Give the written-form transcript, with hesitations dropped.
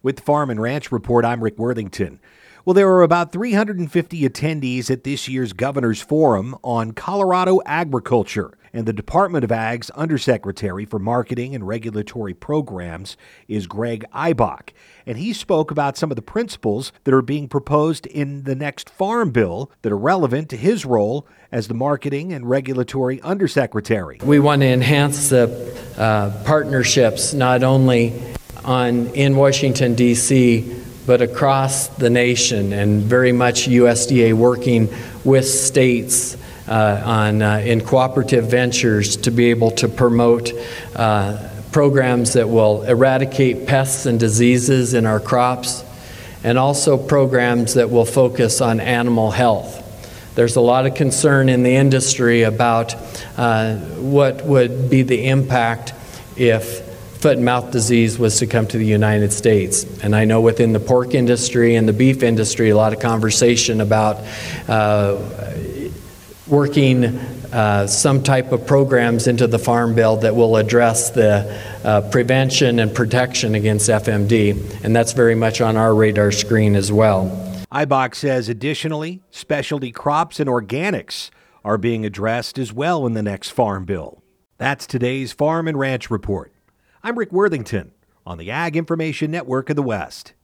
With the Farm and Ranch Report, I'm Rick Worthington. Well, there are about 350 attendees at this year's Governor's Forum on Colorado agriculture, and the Department of Ag's Undersecretary for Marketing and Regulatory Programs is Greg Eibach, and he spoke about some of the principles that are being proposed in the next Farm Bill that are relevant to his role as the Marketing and Regulatory Undersecretary. We want to enhance the partnerships not only in Washington, D.C., but across the nation, and very much USDA working with states in cooperative ventures to be able to promote programs that will eradicate pests and diseases in our crops, and also programs that will focus on animal health. There's a lot of concern in the industry about what would be the impact if foot and mouth disease was to come to the United States. And I know within the pork industry and the beef industry, a lot of conversation about working some type of programs into the Farm Bill that will address the prevention and protection against FMD. And that's very much on our radar screen as well. Eibach says additionally, specialty crops and organics are being addressed as well in the next Farm Bill. That's today's Farm and Ranch Report. I'm Rick Worthington on the Ag Information Network of the West.